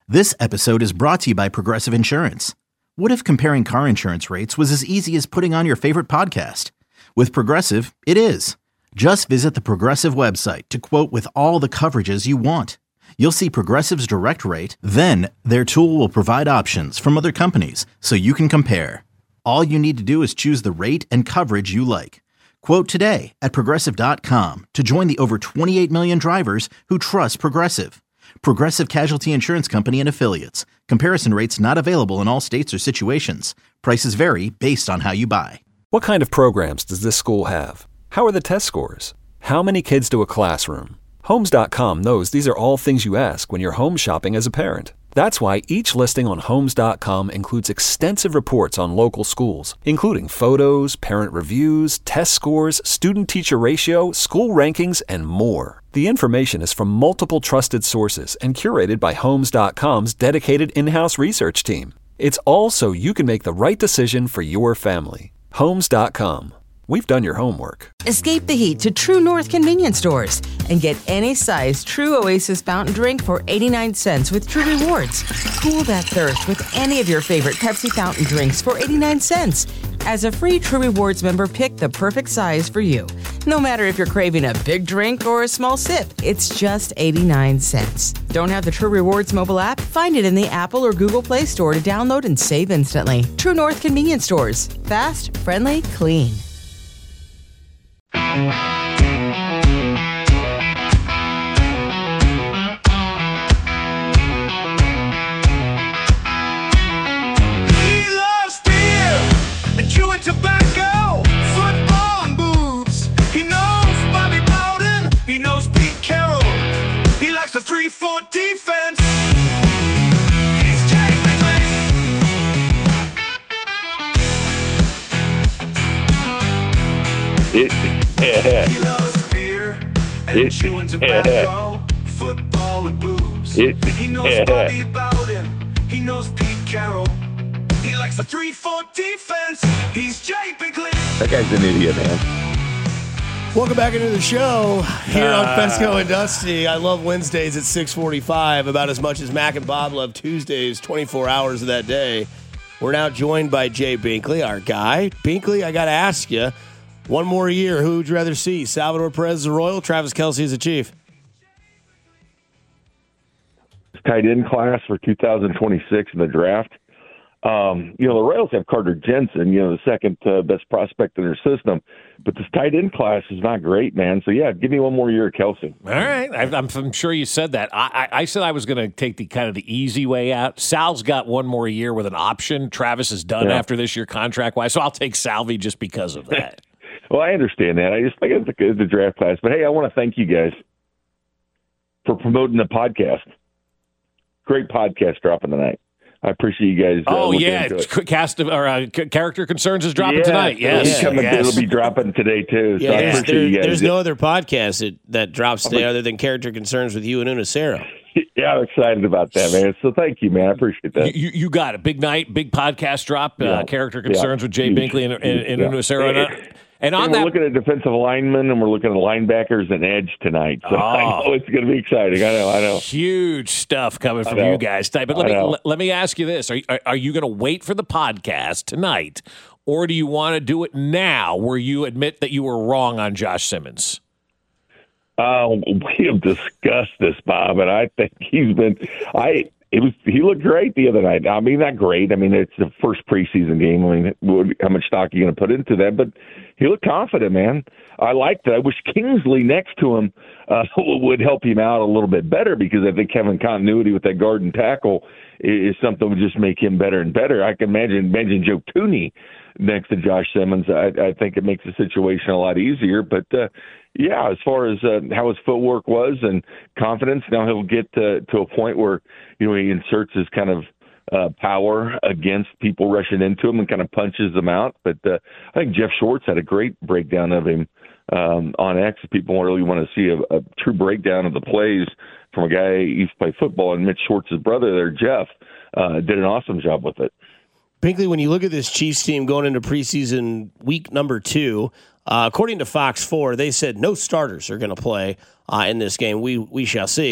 This episode is brought to you by Progressive Insurance. What if comparing car insurance rates was as easy as putting on your favorite podcast? With Progressive, it is. Just visit the Progressive website to quote with all the coverages you want. You'll see Progressive's direct rate, then their tool will provide options from other companies so you can compare. All you need to do is choose the rate and coverage you like. Quote today at Progressive.com to join the over 28 million drivers who trust Progressive. Progressive Casualty Insurance Company and Affiliates. Comparison rates not available in all states or situations. Prices vary based on how you buy. What kind of programs does this school have? How are the test scores? How many kids do a classroom? Homes.com knows these are all things you ask when you're home shopping as a parent. That's why each listing on Homes.com includes extensive reports on local schools, including photos, parent reviews, test scores, student-teacher ratio, school rankings, and more. The information is from multiple trusted sources and curated by Homes.com's dedicated in-house research team. It's all so you can make the right decision for your family. Homes.com. We've done your homework. Escape the heat to True North convenience stores and get any size True Oasis fountain drink for 89 cents with True Rewards. Cool that thirst with any of your favorite Pepsi fountain drinks for 89 cents. As a free True Rewards member, pick the perfect size for you. No matter if you're craving a big drink or a small sip, it's just 89 cents. Don't have the True Rewards mobile app? Find it in the Apple or Google Play Store to download and save instantly. True North convenience stores. Fast, friendly, clean. Tobacco, football, and booze. He knows Bobby Bowden. He knows Pete Carroll. He likes the 3-4 defense. He's Jay Binkley. He loves beer and chewing tobacco, football, and booze. He knows Bobby Bowden. He knows Pete Carroll. He likes the 3-4 defense. He's Jay Binkley. That guy's an idiot, man. Welcome back into the show here on Fesco and Dusty. I love Wednesdays at 6:45 about as much as Mac and Bob love Tuesdays, 24 hours of that day. We're now joined by Jay Binkley, our guy. Binkley, I got to ask you, one more year, who would you rather see? Salvador Perez as a Royal, Travis Kelce as a Chief? Tight end class for 2026 in the draft. The Royals have Carter Jensen, the second best prospect in their system. But this tight end class is not great, man. So, yeah, give me one more year of Kelce. All right. I'm sure you said that. I said I was going to take the easy way out. Sal's got one more year with an option. Travis is done after this year contract-wise. So I'll take Salvi just because of that. Well, I understand that. I just think it's the draft class. But, hey, I want to thank you guys for promoting the podcast. Great podcast dropping tonight. I appreciate you guys. Character Concerns is dropping tonight. Yes, it'll be dropping today too. So I appreciate you guys. There's no other podcast that drops today other than Character Concerns with you and Unacero. Yeah, I'm excited about that, man. So thank you, man. I appreciate that. You got it. Big night, big podcast drop. Character Concerns with Jay Binkley and Unacero. And we're looking at defensive linemen, and we're looking at linebackers and edge tonight. So I know it's going to be exciting. I know. Huge stuff coming from you guys tonight. But let me ask you this: Are you going to wait for the podcast tonight, or do you want to do it now, where you admit that you were wrong on Josh Simmons? We have discussed this, Bob, and I think he's been. He looked great the other night. I mean, not great. I mean, it's the first preseason game. I mean, how much stock are you going to put into that? But he looked confident, man. I liked that. I wish Kingsley next to him would help him out a little bit better, because I think having continuity with that guard and tackle is something that would just make him better and better. I can imagine Joe Tooney next to Josh Simmons. I think it makes the situation a lot easier. But, as far as how his footwork was and confidence, now he'll get to a point where, he inserts his kind of power against people rushing into him and kind of punches them out. But I think Jeff Schwartz had a great breakdown of him on X. People really want to see a true breakdown of the plays from a guy who used to play football, and Mitch Schwartz's brother there, Jeff, did an awesome job with it. Binkley, when you look at this Chiefs team going into preseason week number 2, according to Fox 4, they said no starters are going to play in this game. We shall see.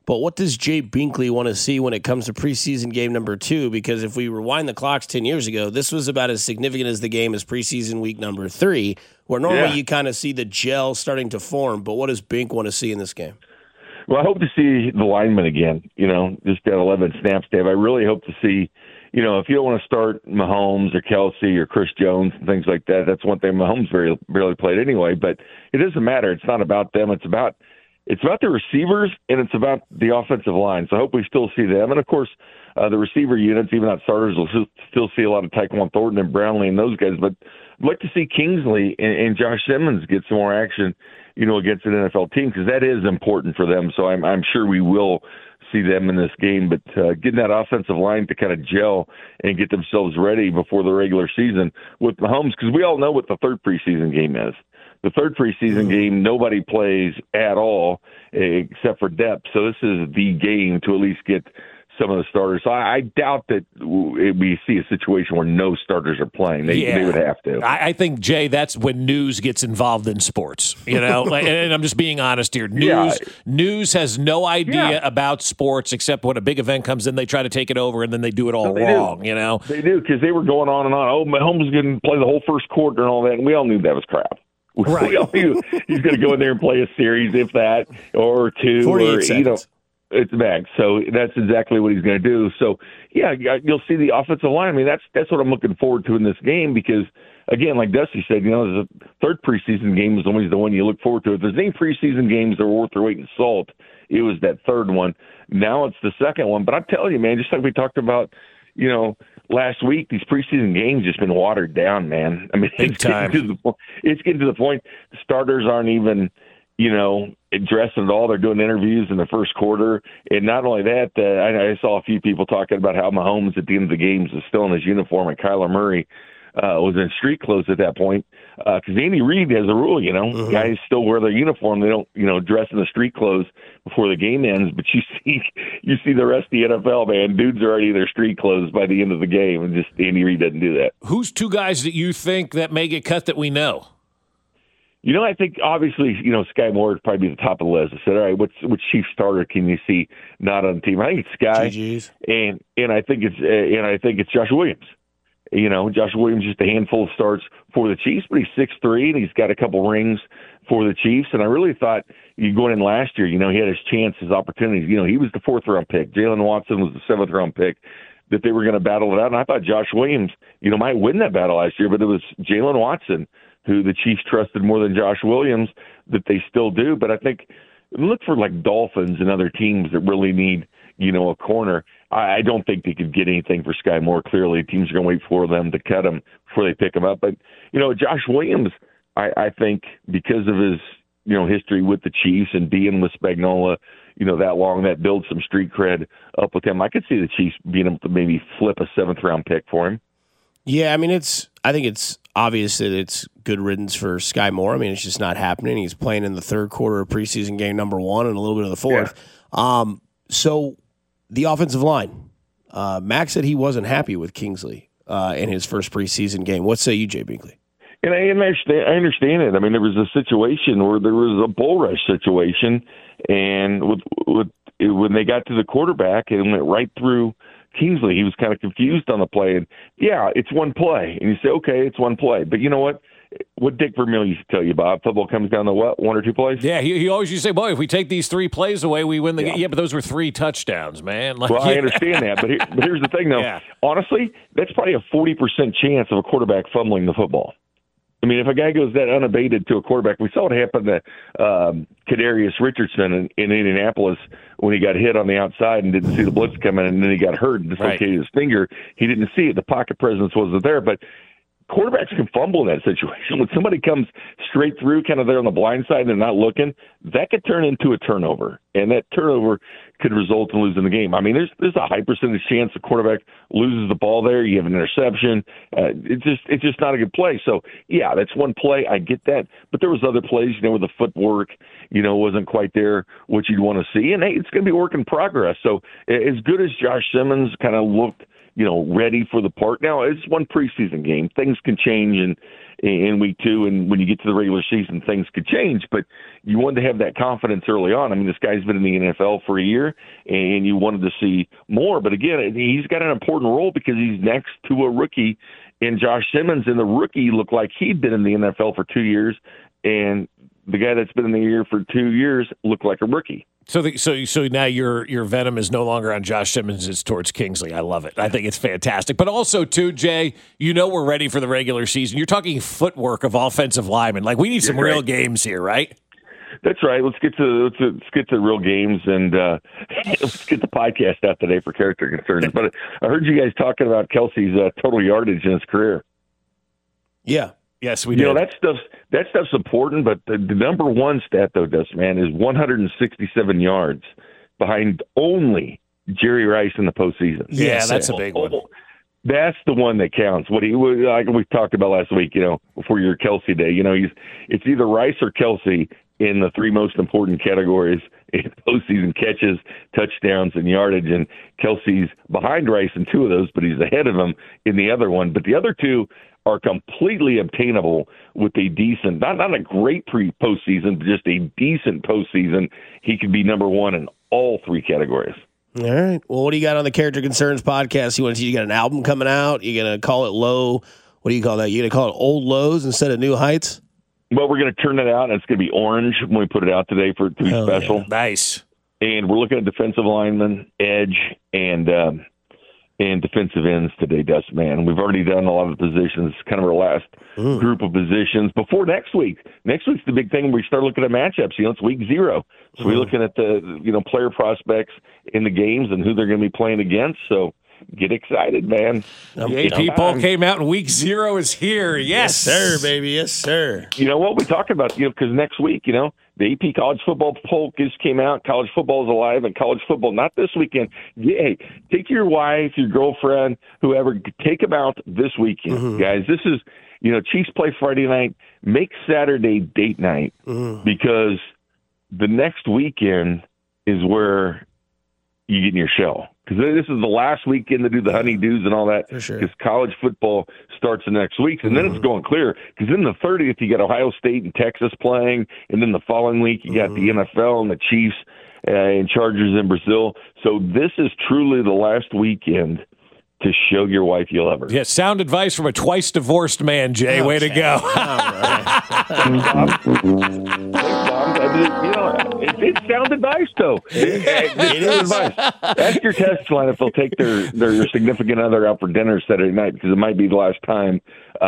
But what does Jay Binkley want to see when it comes to preseason game number 2? Because if we rewind the clocks 10 years ago, this was about as significant as the game as preseason week number 3, where normally you kind of see the gel starting to form. But what does Bink want to see in this game? Well, I hope to see the linemen again, just at 11 snaps, Dave. I really hope to see, if you don't want to start Mahomes or Kelsey or Chris Jones and things like that, that's one thing. Mahomes barely played anyway, but it doesn't matter. It's not about them. It's about the receivers, and it's about the offensive line. So I hope we still see them. And, of course, the receiver units, even not starters, will still see a lot of Tyquan Thornton and Brownlee and those guys. But I'd like to see Kingsley and Josh Simmons get some more action, against an NFL team, because that is important for them. So I'm sure we will see them in this game. But getting that offensive line to kind of gel and get themselves ready before the regular season with Mahomes, because we all know what the third preseason game is. The third preseason game, nobody plays at all except for depth. So this is the game to at least get some of the starters. So I doubt that we see a situation where no starters are playing. They would have to. I think, Jay, that's when news gets involved in sports. And I'm just being honest here. News has no idea about sports except when a big event comes in, they try to take it over, and then they do it all wrong. They do, because they were going on and on. Oh, Mahomes is going to play the whole first quarter and all that, and we all knew that was crap. Right. We all knew he's going to go in there and play a series, if that, or 2, 48 seconds. It's back. So that's exactly what he's going to do. So, you'll see the offensive line. I mean, that's what I'm looking forward to in this game, because, again, like Dusty said, the third preseason game is always the one you look forward to. If there's any preseason games that were worth their weight in salt, it was that third one. Now it's the second one. But I'm telling you, man, just like we talked about, last week, these preseason games just been watered down, man. I mean, it's getting to the point the starters aren't even, dressing at all. They're doing interviews in the first quarter. And not only that, I saw a few people talking about how Mahomes at the end of the games is still in his uniform, and Kyler Murray was in street clothes at that point. Because Andy Reid has a rule, guys still wear their uniform. They don't, dress in the street clothes before the game ends. But you see the rest of the NFL, man. Dudes are already in their street clothes by the end of the game, and just Andy Reid doesn't do that. Who's 2 guys that you think that may get cut that we know? I think obviously, Sky Moore would probably be the top of the list. I said, all right, which Chief starter can you see not on the team? I think it's Sky, and I think it's Josh Williams. Josh Williams just a handful of starts for the Chiefs, but he's 6'3", and he's got a couple rings for the Chiefs. And I really thought going in last year, he had his chance, his opportunities. He was the 4th-round pick. Jalen Watson was the 7th-round pick, that they were going to battle it out. And I thought Josh Williams, might win that battle last year, but it was Jalen Watson who the Chiefs trusted more than Josh Williams, that they still do. But I think look for like Dolphins and other teams that really need, a corner. I don't think they could get anything for Sky Moore. Clearly, teams are going to wait for them to cut him before they pick him up. But, Josh Williams, I think because of his, history with the Chiefs and being with Spagnuolo, that long, that builds some street cred up with him. I could see the Chiefs being able to maybe flip a 7th-round pick for him. Yeah, I mean, I think it's obvious that it's good riddance for Sky Moore. I mean, it's just not happening. He's playing in the third quarter of preseason game number 1 and a little bit of the fourth. Yeah. So the offensive line, Max said he wasn't happy with Kingsley in his first preseason game. What say you, Jay Binkley? And I understand it. I mean, there was a situation where there was a bull rush situation, and when they got to the quarterback, it went right through Kingsley. He was kind of confused on the play. And yeah, it's one play. And you say, okay, it's one play. But you know what? What Dick Vermeil used to tell you, Bob, football comes down to what? 1 or 2 plays? Yeah, he always used to say, boy, if we take these 3 plays away, we win the game. Yeah, but those were 3 touchdowns, man. I understand that. But here's the thing, though. Yeah. Honestly, that's probably a 40% chance of a quarterback fumbling the football. I mean, if a guy goes that unabated to a quarterback, we saw it happen to Kadarius Richardson in Indianapolis when he got hit on the outside and didn't see the blitz coming, and then he got hurt and dislocated his finger. He didn't see it. The pocket presence wasn't there. But quarterbacks can fumble in that situation. When somebody comes straight through, kind of there on the blind side, and they're not looking, that could turn into a turnover, and that turnover could result in losing the game. I mean, there's a high percentage chance the quarterback loses the ball there. You have an interception. It's just not a good play. So, yeah, that's one play. I get that. But there was other plays, where the footwork, wasn't quite there, what you'd want to see. And, hey, it's going to be work in progress. So as good as Josh Simmons kind of looked, ready for the part. Now, it's one preseason game. Things can change in week 2, and when you get to the regular season, things could change. But you wanted to have that confidence early on. I mean, this guy's been in the NFL for a year, and you wanted to see more. But again, he's got an important role because he's next to a rookie in Josh Simmons, and the rookie looked like he'd been in the NFL for 2 years, and the guy that's been in the year for 2 years looked like a rookie. So now your venom is no longer on Josh Simmons, it's towards Kingsley. I love it. I think it's fantastic. But also, too, Jay, we're ready for the regular season. You're talking footwork of offensive linemen. Like, we need some real games here, right? That's right. Let's get to real games, and let's get the podcast out today for character concerns. But I heard you guys talking about Kelsey's total yardage in his career. Yeah. Yes, we do. That stuff's important, but the number one stat, though, Dust, man, is 167 yards behind only Jerry Rice in the postseason. Yeah, that's a big one. That's the one that counts. Like we talked about last week, before your Kelsey day, it's either Rice or Kelsey in the 3 most important categories in postseason: catches, touchdowns, and yardage. And Kelsey's behind Rice in 2 of those, but he's ahead of him in the other one. But the other 2 are completely obtainable with a decent, not a great postseason, but just a decent postseason. He could be number 1 in all 3 categories. All right. Well, what do you got on the Character Concerns podcast? You got an album coming out? You going to call it low? What do you call that? You going to call it old lows instead of new heights? Well, we're going to turn it out, and it's going to be orange when we put it out today to be special. Yeah. Nice. And we're looking at defensive linemen, edge, and defensive ends today, Dust, man. We've already done a lot of the positions, kind of our last group of positions before next week. Next week's the big thing where we start looking at matchups. It's week 0. So we're looking at the player prospects in the games and who they're going to be playing against. So get excited, man. The AP poll came out, and week 0 is here. Yes, sir, baby. Yes, sir. You know what we talk about, because next week, the AP college football poll just came out. College football is alive, and college football, not this weekend. Hey, take your wife, your girlfriend, whoever, take them out this weekend, guys. This is, Chiefs play Friday night. Make Saturday date night because the next weekend is where you get in your shell. Because this is the last weekend to do the honeydews and all that. For sure. Because college football starts the next week. And then it's going clear. Because then the 30th, you got Ohio State and Texas playing. And then the following week, you got the NFL and the Chiefs and Chargers in Brazil. So this is truly the last weekend to show your wife you love her. Yeah, sound advice from a twice-divorced man, Jay. Way to go. It's sound advice, though. It is advice. Ask your test line if they'll take their significant other out for dinner Saturday night, because it might be the last time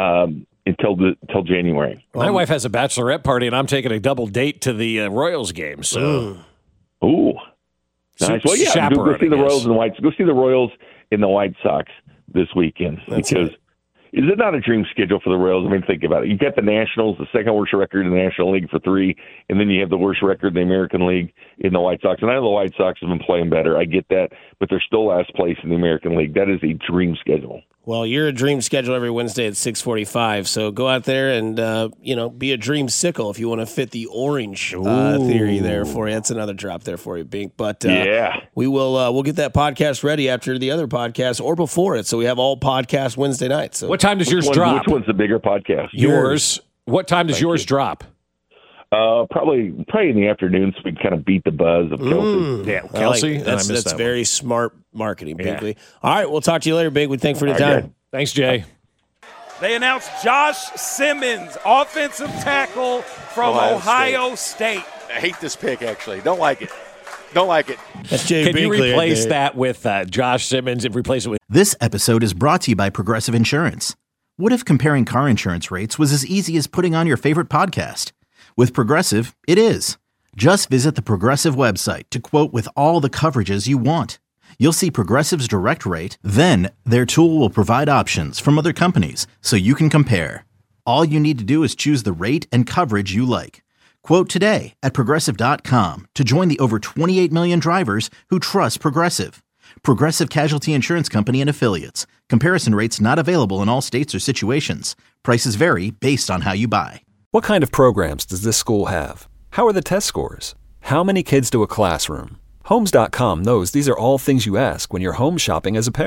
until January. My wife has a bachelorette party, and I'm taking a double date to the Royals game. So, ooh, nice. Well, yeah, go see the Royals and the Whites. Go see the Royals in the White Sox this weekend. Because is it not a dream schedule for the Royals? I mean, think about it. You got the Nationals, the second worst record in the National League for 3, and then you have the worst record in the American League in the White Sox. And I know the White Sox have been playing better. I get that, but they're still last place in the American League. That is a dream schedule. Well, you're a dream schedule every Wednesday at 6:45. So go out there and be a dream sickle if you want to fit the orange theory there for you. That's another drop there for you, Bink. But we will we'll get that podcast ready after the other podcast or before it. So we have all podcasts Wednesday nights. So what time does yours drop? Which one's the bigger podcast? Yours. What time does yours drop? Probably in the afternoon, so we can kind of beat the buzz of Kelsey. Yeah, Kelsey. That's very smart marketing, Binkley. All right, we'll talk to you later, Big. We thank for the time. Good. Thanks, Jay. They announced Josh Simmons, offensive tackle from Ohio State. I hate this pick, actually. Don't like it. That's Jay Can Binkley. You replace that with Josh Simmons and replace it with... This episode is brought to you by Progressive Insurance. What if comparing car insurance rates was as easy as putting on your favorite podcast? With Progressive, it is. Just visit the Progressive website to quote with all the coverages you want. You'll see Progressive's direct rate, then their tool will provide options from other companies so you can compare. All you need to do is choose the rate and coverage you like. Quote today at Progressive.com to join the over 28 million drivers who trust Progressive. Progressive Casualty Insurance Company and Affiliates. Comparison rates not available in all states or situations. Prices vary based on how you buy. What kind of programs does this school have? How are the test scores? How many kids do a classroom? Homes.com knows these are all things you ask when you're home shopping as a parent.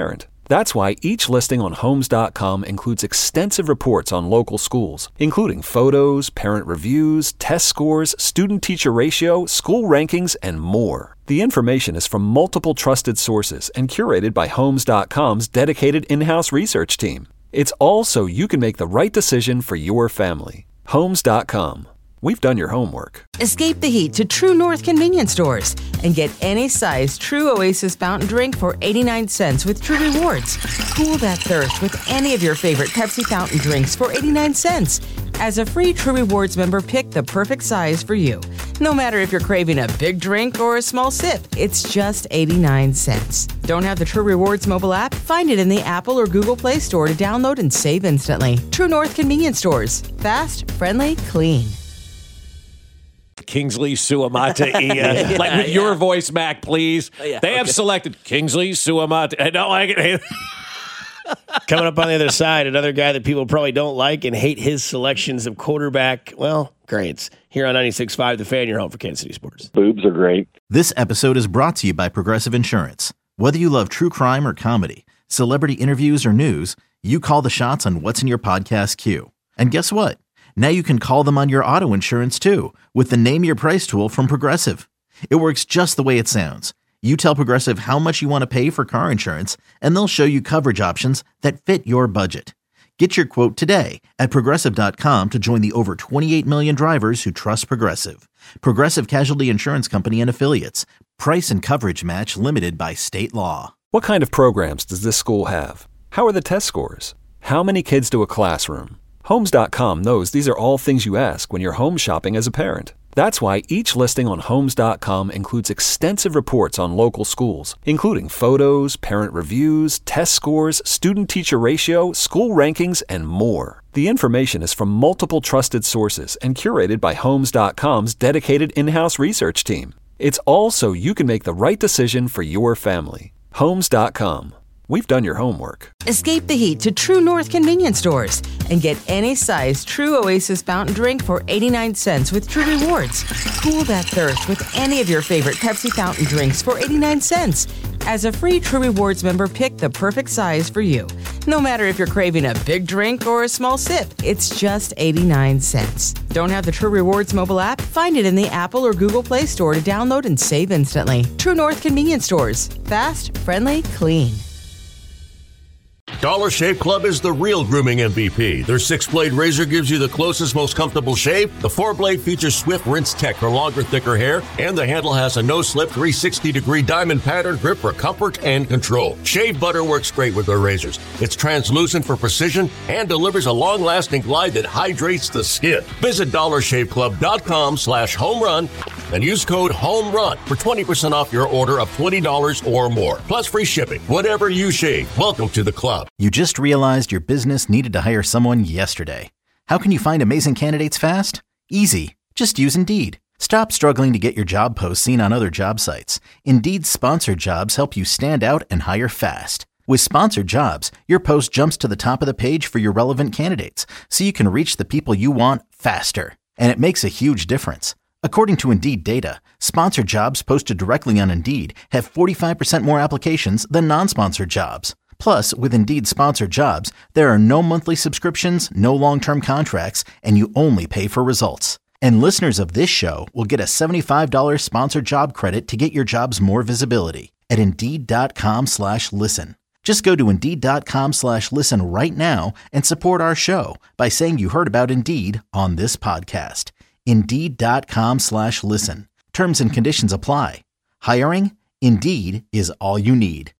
That's why each listing on Homes.com includes extensive reports on local schools, including photos, parent reviews, test scores, student-teacher ratio, school rankings, and more. The information is from multiple trusted sources and curated by Homes.com's dedicated in-house research team. It's all so you can make the right decision for your family. Homes.com. We've done your homework. Escape the heat to True North convenience stores and get any size True Oasis fountain drink for 89 cents with True Rewards. Cool that thirst with any of your favorite Pepsi fountain drinks for 89 cents. As a free True Rewards member, pick the perfect size for you. No matter if you're craving a big drink or a small sip, it's just 89 cents. Don't have the True Rewards mobile app? Find it in the Apple or Google Play Store to download and save instantly. True North convenience stores. Fast, friendly, clean. Kingsley Suamataia. Like with your voice, Mac, please. They have selected Kingsley Suamataia. I don't like it. Coming up on the other side, another guy that people probably don't like and hate his selections of quarterback, grades. Here on 96.5 The Fan, your home for Kansas City sports. Boobs are great. This episode is brought to you by Progressive Insurance. Whether you love true crime or comedy, celebrity interviews or news, you call the shots on what's in your podcast queue. And guess what? Now you can call them on your auto insurance too with the Name Your Price tool from Progressive. It works just the way it sounds. You tell Progressive how much you want to pay for car insurance, and they'll show you coverage options that fit your budget. Get your quote today at Progressive.com to join the over 28 million drivers who trust Progressive. Progressive Casualty Insurance Company and Affiliates. Price and coverage match limited by state law. What kind of programs does this school have? How are the test scores? How many kids do a classroom? Homes.com knows these are all things you ask when you're home shopping as a parent. That's why each listing on Homes.com includes extensive reports on local schools, including photos, parent reviews, test scores, student-teacher ratio, school rankings, and more. The information is from multiple trusted sources and curated by Homes.com's dedicated in-house research team. It's all so you can make the right decision for your family. Homes.com. We've done your homework. Escape the heat to True North convenience stores and get any size True Oasis fountain drink for 89 cents with True Rewards. Cool that thirst with any of your favorite Pepsi fountain drinks for 89 cents. As a free True Rewards member, pick the perfect size for you. No matter if you're craving a big drink or a small sip, it's just 89 cents. Don't have the True Rewards mobile app? Find it in the Apple or Google Play Store to download and save instantly. True North convenience stores. Fast, friendly, clean. Dollar Shave Club is the real grooming MVP. Their 6-blade razor gives you the closest, most comfortable shave. The 4-blade features Swift Rinse Tech for longer, thicker hair, and the handle has a no-slip 360-degree diamond pattern grip for comfort and control. Shave butter works great with their razors. It's translucent for precision and delivers a long-lasting glide that hydrates the skin. Visit DollarShaveClub.com/homerun and use code HOMERUN for 20% off your order of $20 or more, plus free shipping. Whatever you shave, welcome to the club. You just realized your business needed to hire someone yesterday. How can you find amazing candidates fast? Easy. Just use Indeed. Stop struggling to get your job posts seen on other job sites. Indeed's sponsored jobs help you stand out and hire fast. With sponsored jobs, your post jumps to the top of the page for your relevant candidates, so you can reach the people you want faster. And it makes a huge difference. According to Indeed data, sponsored jobs posted directly on Indeed have 45% more applications than non-sponsored jobs. Plus, with Indeed sponsored jobs, there are no monthly subscriptions, no long-term contracts, and you only pay for results. And listeners of this show will get a $75 sponsored job credit to get your jobs more visibility at Indeed.com/listen. Just go to Indeed.com/listen right now and support our show by saying you heard about Indeed on this podcast. Indeed.com/listen. Terms and conditions apply. Hiring? Indeed is all you need.